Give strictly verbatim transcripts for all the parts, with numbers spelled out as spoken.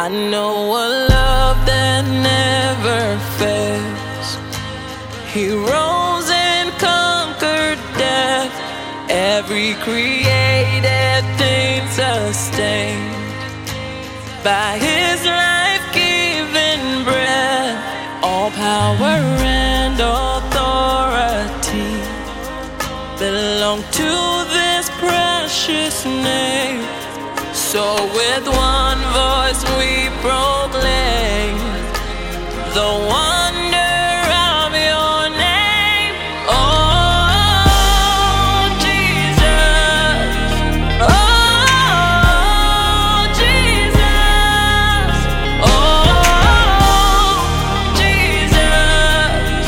I know a love that never fails. He rose and conquered death, every created thing sustained by His life-giving breath. All power and authority belong to this precious name. So with one voice we proclaim the wonder of your name. Oh, Jesus. Oh, Jesus. Oh, Jesus.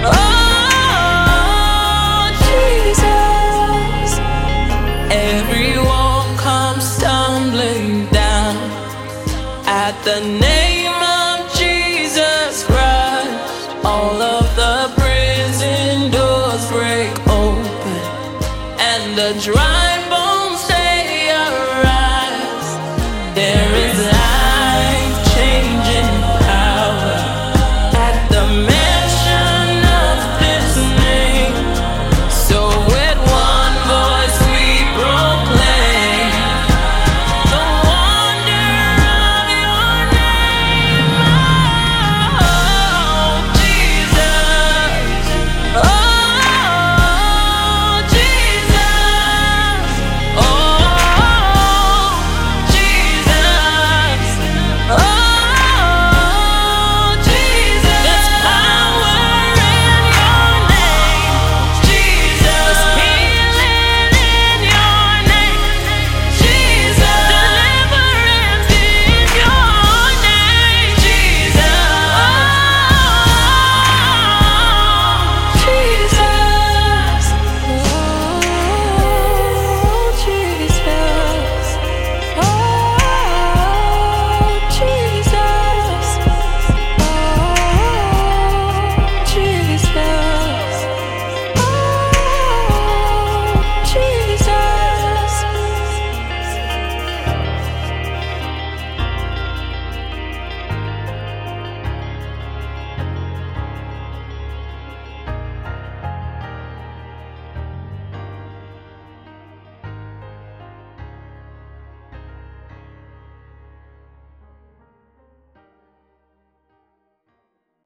Oh, Jesus. Everyone comes tumbling down at the name of Jesus Christ. All of the prison doors break open and the dry